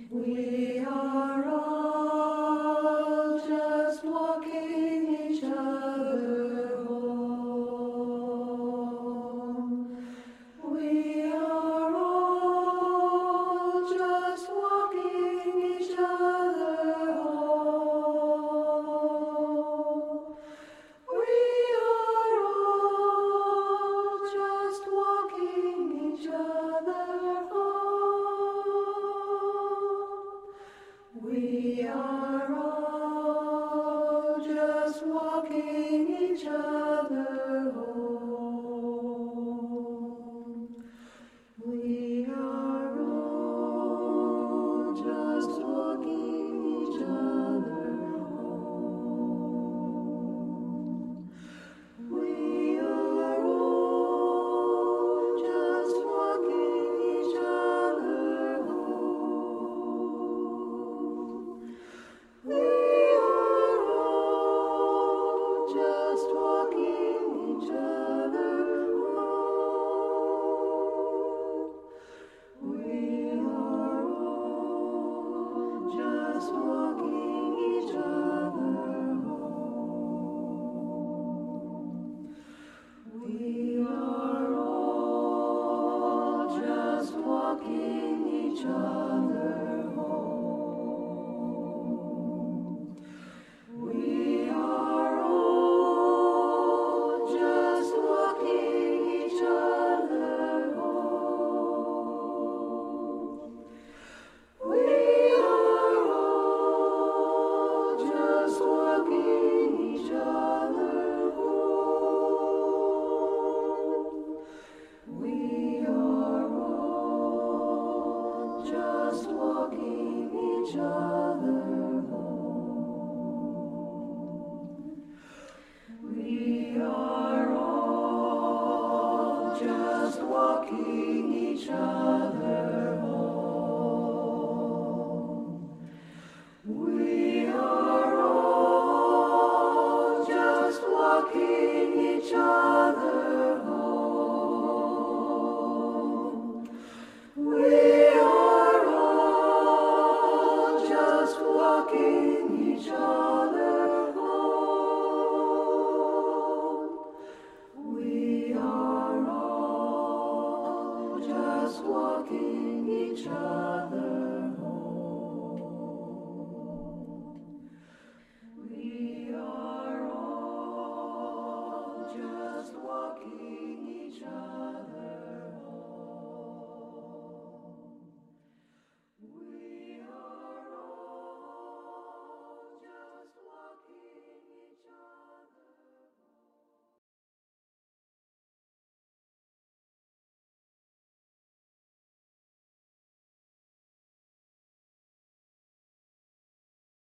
We are all just walking each other home. We are all just walking each other home. We are all just walking each other home. We are all just walking each other home. We are all just walking each other home. We are all just walking each other home. We are all just walking each other home. We are all just walking each other home. We are all just walking each other home. We are all just walking each other home. We are all just walking each other home. We are all just walking each other